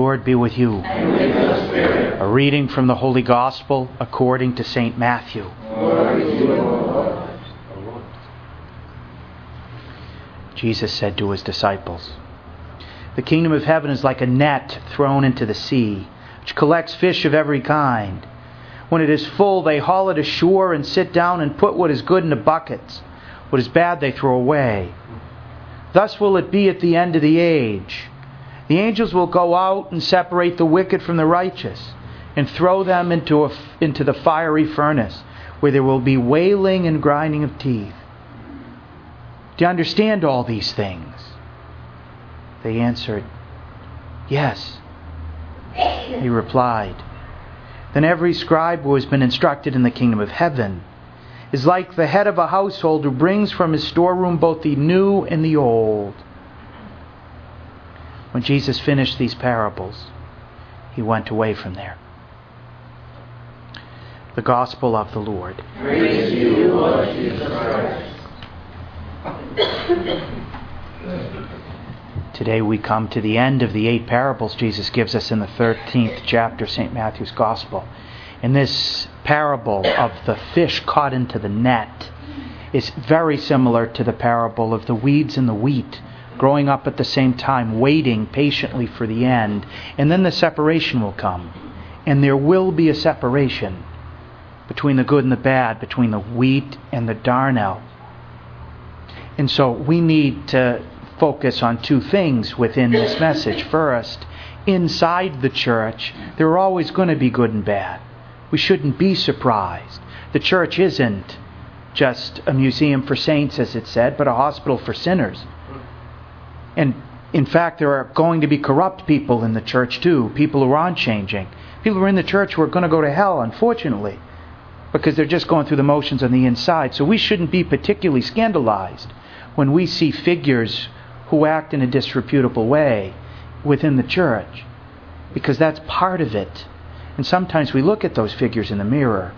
Lord be with you. And with your spirit. A reading from the Holy Gospel according to St. Matthew. Glory to you, O Lord. Jesus said to his disciples, "The kingdom of heaven is like a net thrown into the sea, which collects fish of every kind. When it is full, they haul it ashore and sit down and put what is good into buckets. What is bad they throw away. Thus will it be at the end of the age. The angels will go out and separate the wicked from the righteous and throw them into the fiery furnace, where there will be wailing and grinding of teeth." "Do you understand all these things?" They answered, "Yes." He replied, "Then every scribe who has been instructed in the kingdom of heaven is like the head of a household who brings from his storeroom both the new and the old." When Jesus finished these parables, he went away from there. The Gospel of the Lord. Praise to you, Lord Jesus Christ. Today we come to the end of the 8 parables Jesus gives us in the 13th chapter of St. Matthew's Gospel. And this parable of the fish caught into the net is very similar to the parable of the weeds and the wheat growing up at the same time, waiting patiently for the end. And then the separation will come. And there will be a separation between the good and the bad, between the wheat and the darnel. And so we need to focus on 2 things within this message. First, inside the church, there are always going to be good and bad. We shouldn't be surprised. The church isn't just a museum for saints, as it said, but a hospital for sinners. And in fact, there are going to be corrupt people in the church too, people who aren't changing. People who are in the church who are going to go to hell, unfortunately, because they're just going through the motions on the inside. So we shouldn't be particularly scandalized when we see figures who act in a disreputable way within the church, because that's part of it. And sometimes we look at those figures in the mirror.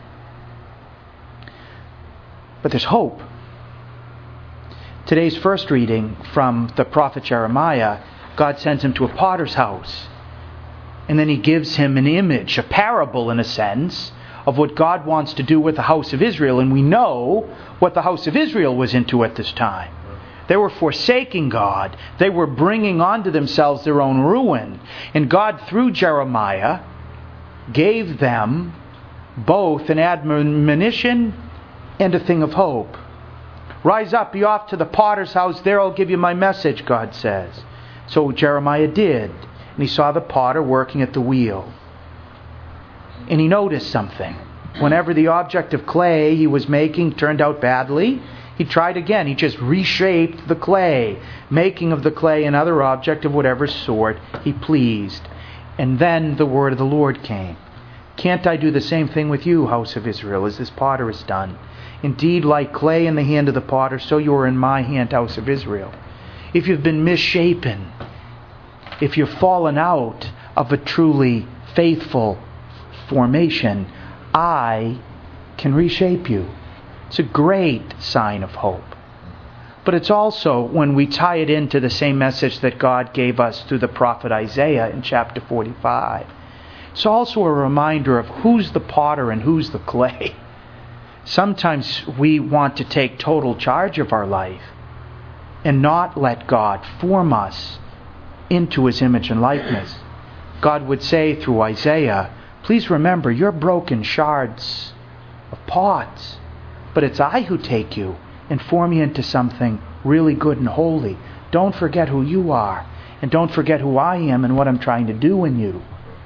But there's hope. Today's first reading from the prophet Jeremiah, God sends him to a potter's house. And then he gives him an image, a parable in a sense, of what God wants to do with the house of Israel. And we know what the house of Israel was into at this time. They were forsaking God. They were bringing onto themselves their own ruin. And God, through Jeremiah, gave them both an admonition and a thing of hope. "Rise up, be off to the potter's house. There I'll give you my message," God says. So Jeremiah did. And he saw the potter working at the wheel. And he noticed something. Whenever the object of clay he was making turned out badly, he tried again. He just reshaped the clay, making of the clay another object of whatever sort he pleased. And then the word of the Lord came. "Can't I do the same thing with you, house of Israel, as this potter has done? Indeed, like clay in the hand of the potter, so you are in my hand, house of Israel. If you've been misshapen, if you've fallen out of a truly faithful formation, I can reshape you." It's a great sign of hope. But it's also, when we tie it into the same message that God gave us through the prophet Isaiah in chapter 45, it's also a reminder of who's the potter and who's the clay. Sometimes we want to take total charge of our life and not let God form us into His image and likeness. God would say through Isaiah, "Please remember, you're broken shards of pots. But it's I who take you and form you into something really good and holy. Don't forget who you are. And don't forget who I am and what I'm trying to do in you."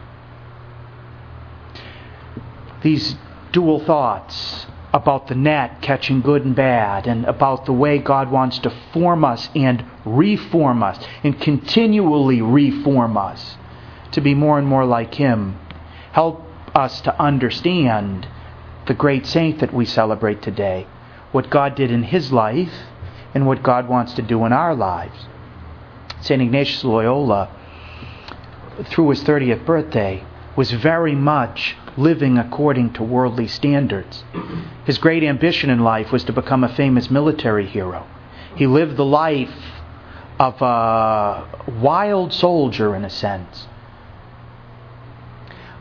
These dual thoughts about the net catching good and bad, and about the way God wants to form us and reform us and continually reform us to be more and more like Him, help us to understand the great saint that we celebrate today, what God did in his life and what God wants to do in our lives. St. Ignatius Loyola, through his 30th birthday, was very much living according to worldly standards. His great ambition in life was to become a famous military hero. He lived the life of a wild soldier, in a sense.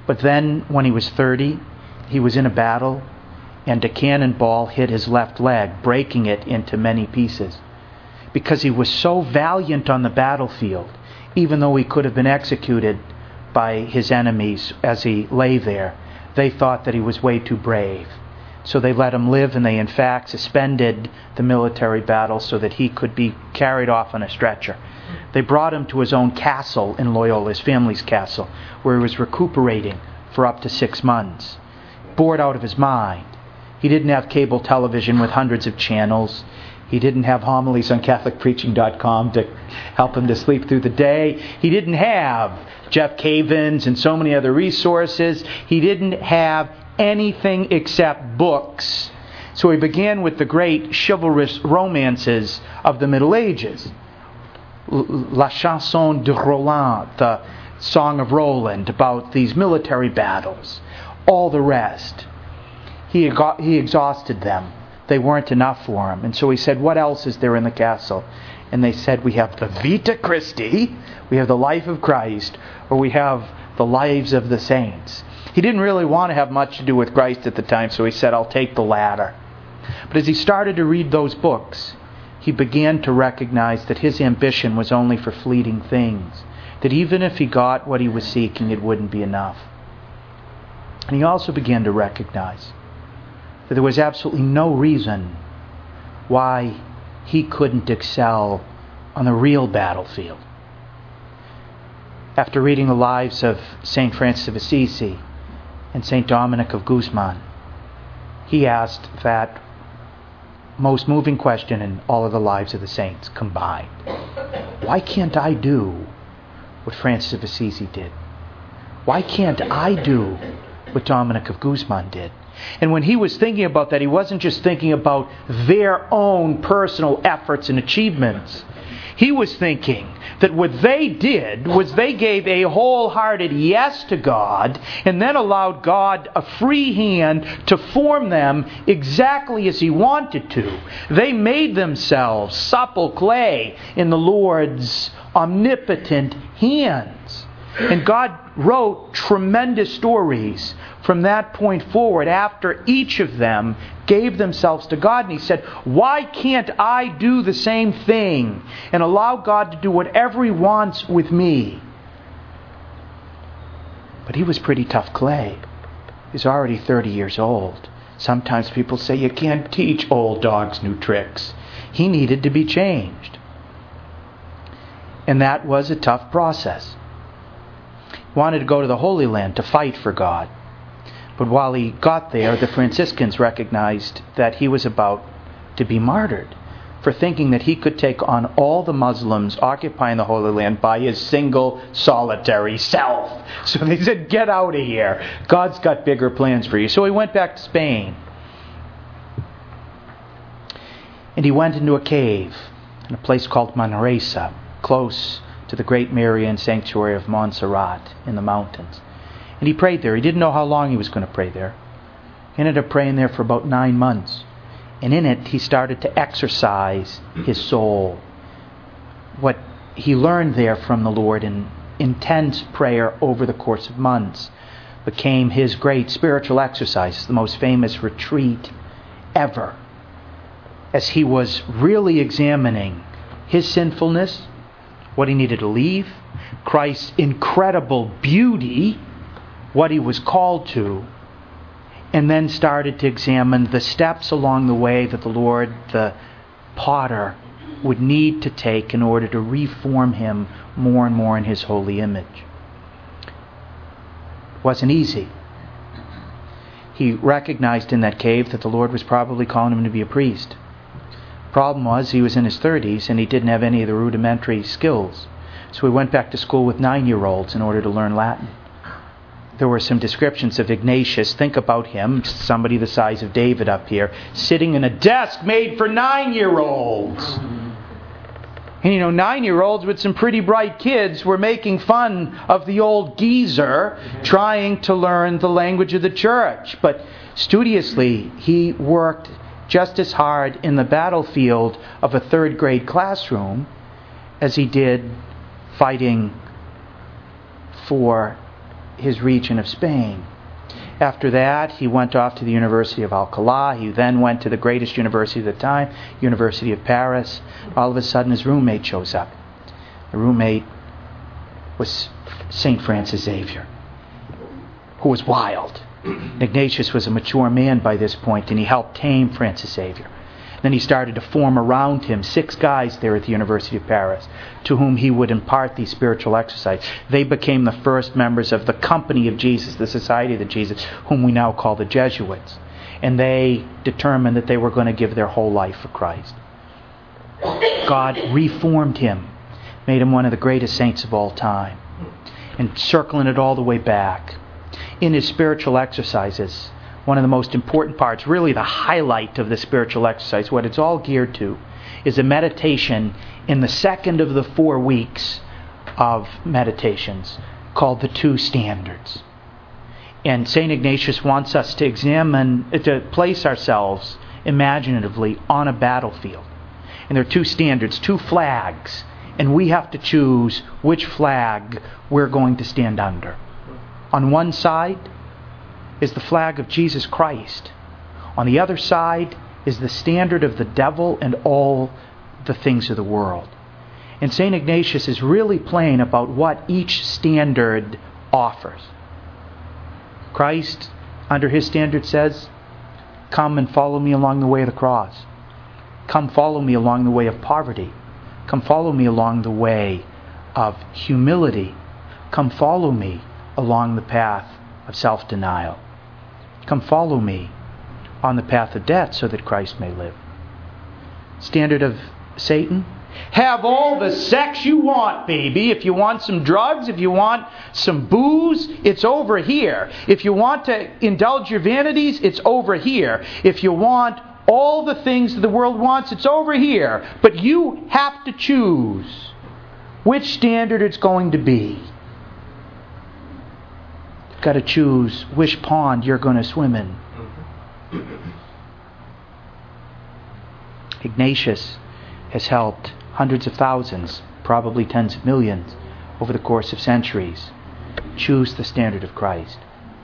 But then, when he was 30, he was in a battle, and a cannonball hit his left leg, breaking it into many pieces. Because he was so valiant on the battlefield, even though he could have been executed by his enemies as he lay there, they thought that he was way too brave. So they let him live, and they in fact suspended the military battle so that he could be carried off on a stretcher. They brought him to his own castle in Loyola, his family's castle, where he was recuperating for up to 6 months. Bored out of his mind. He didn't have cable television with hundreds of channels. He didn't have homilies on CatholicPreaching.com to help him to sleep through the day. He didn't have Jeff Cavins and so many other resources. He didn't have anything except books. So he began with the great chivalrous romances of the Middle Ages. La Chanson de Roland, the Song of Roland, about these military battles. All the rest. He exhausted them. They weren't enough for him. And so he said, what else is there in the castle? And they said, we have the Vita Christi, we have the life of Christ, or we have the lives of the saints. He didn't really want to have much to do with Christ at the time, so he said, I'll take the latter. But as he started to read those books, he began to recognize that his ambition was only for fleeting things. That even if he got what he was seeking, it wouldn't be enough. And he also began to recognize that there was absolutely no reason why he couldn't excel on the real battlefield. After reading the lives of St. Francis of Assisi and St. Dominic of Guzman, he asked that most moving question in all of the lives of the saints combined. Why can't I do what Francis of Assisi did? Why can't I do what Dominic of Guzman did? And when he was thinking about that, he wasn't just thinking about their own personal efforts and achievements. He was thinking that what they did was they gave a wholehearted yes to God and then allowed God a free hand to form them exactly as He wanted to. They made themselves supple clay in the Lord's omnipotent hands. And God wrote tremendous stories from that point forward after each of them gave themselves to God. And He said, why can't I do the same thing and allow God to do whatever He wants with me? But he was pretty tough clay. He's already 30 years old. Sometimes people say you can't teach old dogs new tricks. He needed to be changed. And that was a tough process. He wanted to go to the Holy Land to fight for God. But while he got there, the Franciscans recognized that he was about to be martyred for thinking that he could take on all the Muslims occupying the Holy Land by his single, solitary self. So they said, get out of here. God's got bigger plans for you. So he went back to Spain. And he went into a cave in a place called Manresa, close to the great Marian sanctuary of Montserrat in the mountains. And he prayed there. He didn't know how long he was going to pray there. He ended up praying there for about 9 months. And in it, he started to exercise his soul. What he learned there from the Lord in intense prayer over the course of months became his great spiritual exercise, the most famous retreat ever. As he was really examining his sinfulness, what he needed to leave, Christ's incredible beauty, what he was called to, and then started to examine the steps along the way that the Lord, the potter, would need to take in order to reform him more and more in His holy image. It wasn't easy. He recognized in that cave that the Lord was probably calling him to be a priest. Problem was, he was in his 30s and he didn't have any of the rudimentary skills. So he went back to school with 9-year-olds in order to learn Latin. There were some descriptions of Ignatius. Think about him, somebody the size of David up here, sitting in a desk made for 9-year-olds. And 9-year-olds with some pretty bright kids were making fun of the old geezer trying to learn the language of the church. But studiously, he worked just as hard in the battlefield of a 3rd grade classroom as he did fighting for his region of Spain. After that, he went off to the University of Alcalá. He then went to the greatest university of the time, University of Paris. All of a sudden, his roommate shows up. The roommate was St. Francis Xavier, who was wild. Ignatius was a mature man by this point, and he helped tame Francis Xavier. Then he started to form around him 6 guys there at the University of Paris to whom he would impart these spiritual exercises. They became the first members of the Company of Jesus, the Society of Jesus, whom we now call the Jesuits. And they determined that they were going to give their whole life for Christ. God reformed him, made him one of the greatest saints of all time. And circling it all the way back, in his spiritual exercises, one of the most important parts, really the highlight of the spiritual exercise, what it's all geared to, is a meditation in the second of the 4 weeks of meditations called the 2 standards. And St. Ignatius wants us to to place ourselves imaginatively on a battlefield. And there are 2 standards, 2 flags, and we have to choose which flag we're going to stand under. On one side is the flag of Jesus Christ. On the other side is the standard of the devil and all the things of the world. And St. Ignatius is really plain about what each standard offers. Christ, under his standard, says, "Come and follow me along the way of the cross. Come follow me along the way of poverty. Come follow me along the way of humility. Come follow me along the path of self-denial. Come follow me on the path of death so that Christ may live." Standard of Satan: have all the sex you want, baby. If you want some drugs, if you want some booze, it's over here. If you want to indulge your vanities, it's over here. If you want all the things that the world wants, it's over here. But you have to choose which standard it's going to be. Got to choose which pond you're going to swim in. Ignatius has helped hundreds of thousands, probably tens of millions, over the course of centuries, choose the standard of Christ.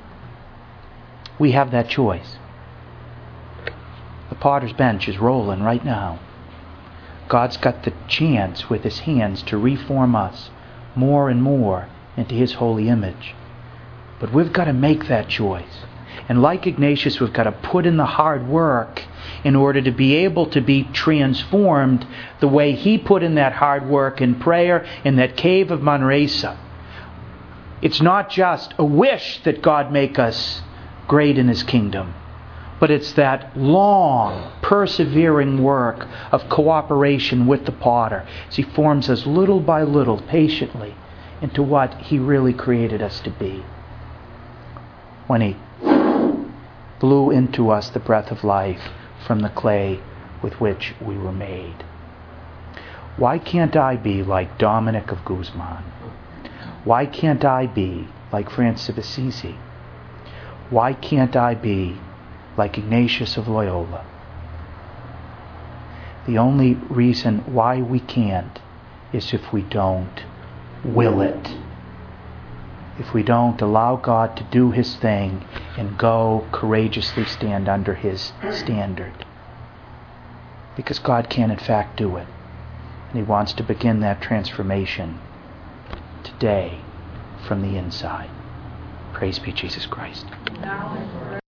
We have that choice. The potter's bench is rolling right now. God's got the chance with his hands to reform us more and more into his holy image. But we've got to make that choice. And like Ignatius, we've got to put in the hard work in order to be able to be transformed the way he put in that hard work in prayer in that cave of Manresa. It's not just a wish that God make us great in his kingdom, but it's that long, persevering work of cooperation with the potter as he forms us little by little, patiently, into what he really created us to be. When he blew into us the breath of life from the clay with which we were made. Why can't I be like Dominic of Guzman? Why can't I be like Francis of Assisi? Why can't I be like Ignatius of Loyola? The only reason why we can't is if we don't will it. If we don't allow God to do his thing and go courageously stand under his standard. Because God can in fact do it. And he wants to begin that transformation today from the inside. Praise be Jesus Christ.